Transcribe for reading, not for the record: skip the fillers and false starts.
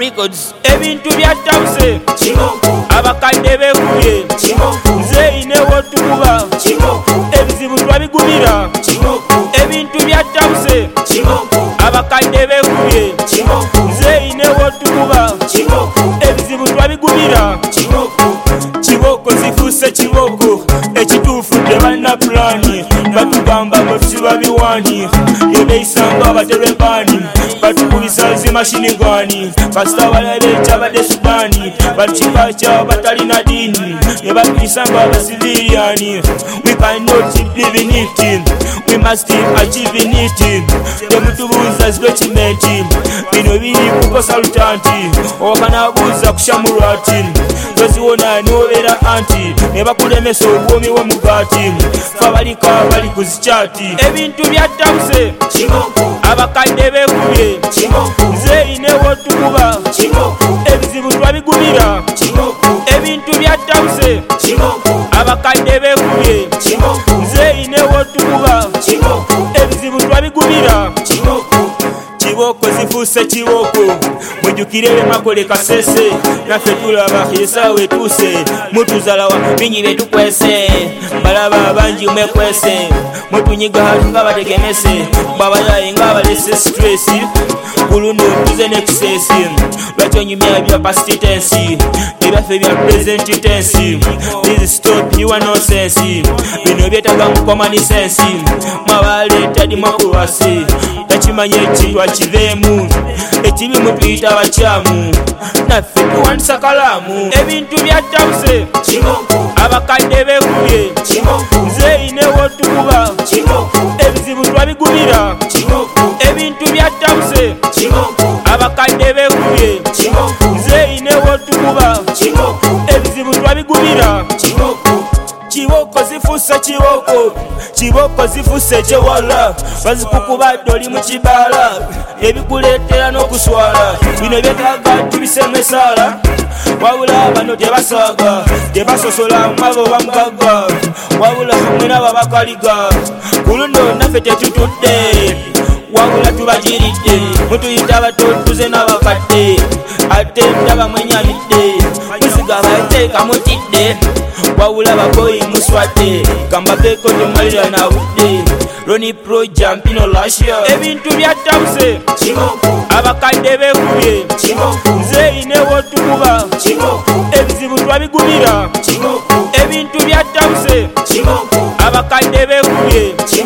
Records ebintu byatabuse abakadde bekubye nze inewo tukuba ebizibu twabigumira ebintu byatabuse abakadde bekubye nze inewo tukuba ebizibu twabigumira kiboko zifuse kiboko ekituufu tebalina pulani batugamba bwetusiba biwani ebeisanga abaterwe bani batukubisa zimashini gani kasita balabe ekyabadde Sudani batukika kya batalina dini nebatulisanga abasiviliani. We cannot live in it, we must achieve in it. Temutubuuza zibekimenti bino biri kukosa lutanti okanabuuza kushamulwati toziwona nobeera anti nebakulemesa obwomi w'omugati fabalika bali kuzikyati ebintu byatabuse abakadde bekubye nze inewo tukuba ebizibu twabigumira ebintu byatabuse abakadde bekubye nze inewo tukuba ebizibu twabigumira kiboko zifuse kiboko mujukire makole kasese naffe tulaba yesawe tuse mutuzalawa binyi betukwese balaba banji mwekwese mutunyiga nga bategemese babayaye nga balese stress kuluno tuze nexesi lwachonyumya bya past tense ebaffe bya present tense. This stop you are no sense bino byetaga mu common sense mabale tadi makuwasi takimanye ekitwa kivemu ekibi mutuyita abakyamu naffe tuwandisa kalamu ebintu byatabuse abakadde bekubye nze inewo tukuba ebizibu twabigumira ebintu byatabuse abakadde bekubye nze inewo tukuba ebizibu twabigumira kiboko zifuse kiboko zifuse kyewala bazikukuba doli mu kibala ebikuleetera n'okuswala bino byetaaga tubisemesala wabula bano tebasaaga tebasosola mwabo bamugaga wabula mwena babakaliga kuluno naffe tetutudde wabula tubajiridde mutuyita abato tuze n'abakadde ate ndaba mwenyamidde musiga bateeka mutidde wawula baboyi muswadde kambabeko tomalira na budde Roni Pro Jampino Lasha ebintu byatabuse abakadde bekubye nze inewo tukuba ebizibu twabigumira ebintu byatabuse abakadde bekubye